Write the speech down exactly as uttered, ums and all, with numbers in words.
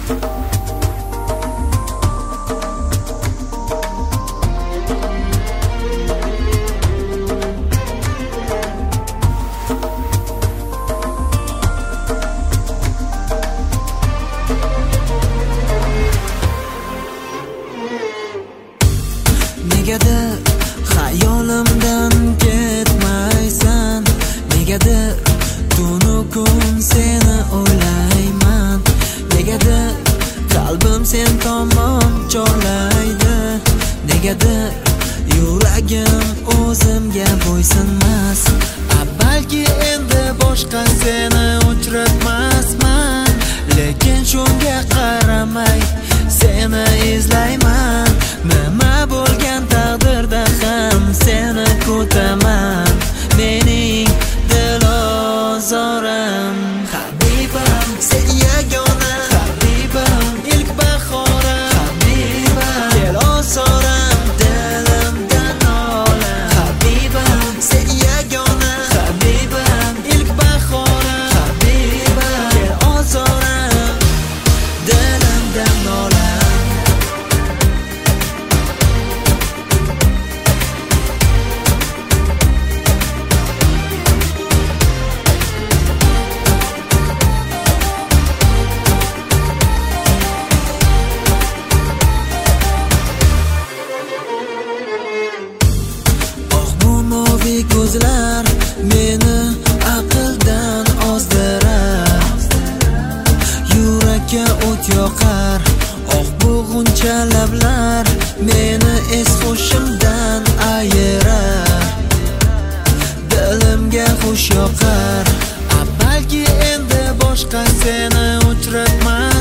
Negadir xayolimdan ketmaysan, negadir tunu kun seni o'ylayman, negadir qalbim sen tomon chorlaydi, negadir yuragim o'zimga bo'ysunmas. Balki endi boshqa seni uchratmasman, lekin shunga qaramay seni izlayman. Nima bo'lgan taqdirda ham seni kutaman, mening dilozorim. Habibam, sen yagona, Habibam, ilk bahorim, Habibam, kel ozorim dilimdan olam. Habibam, sen yagona, Habibam, ilk bahorim, Habibam, kel ozorim dilimdan olam. Ko'zlar meni aqldan ozdirar, yurakka o't yoqar. Oh, bu g'uncha lablar meni es-hushimdan ayirar, dilimga xush yoqar. Balki endi boshqa seni uchratmas.